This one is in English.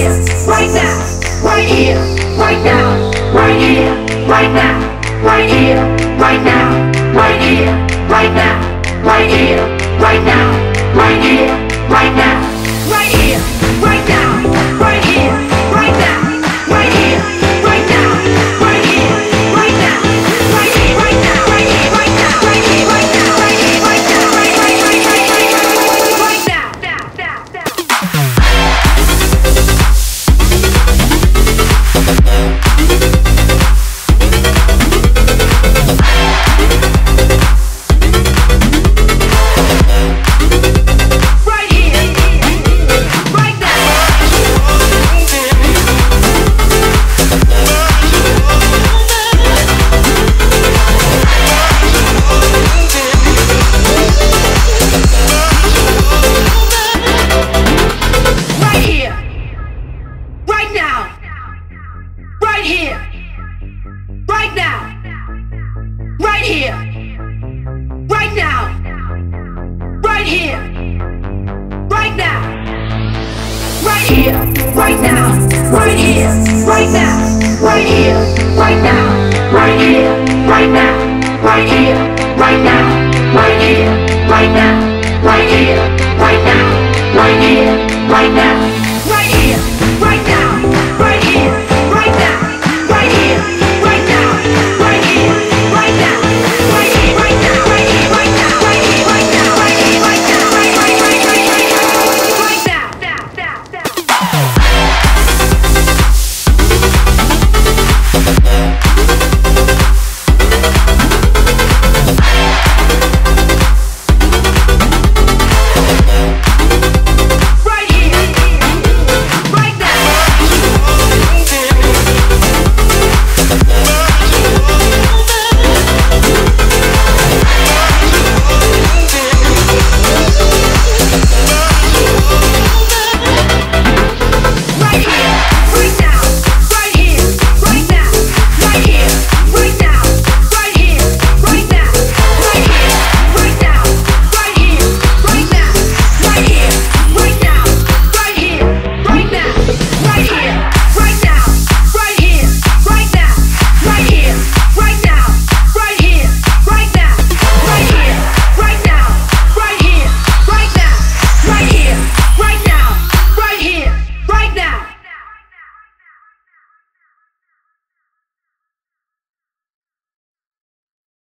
here, right now, right here, right now, right here, right now, right here, right now, right here, right now, right here, right now, right here, right now, right here, right now, right here, right now, right here, right now, right here, right now, right here, right now, right here, right now, right here, right now, right here, right now, right here, right now, right here, right now, right here.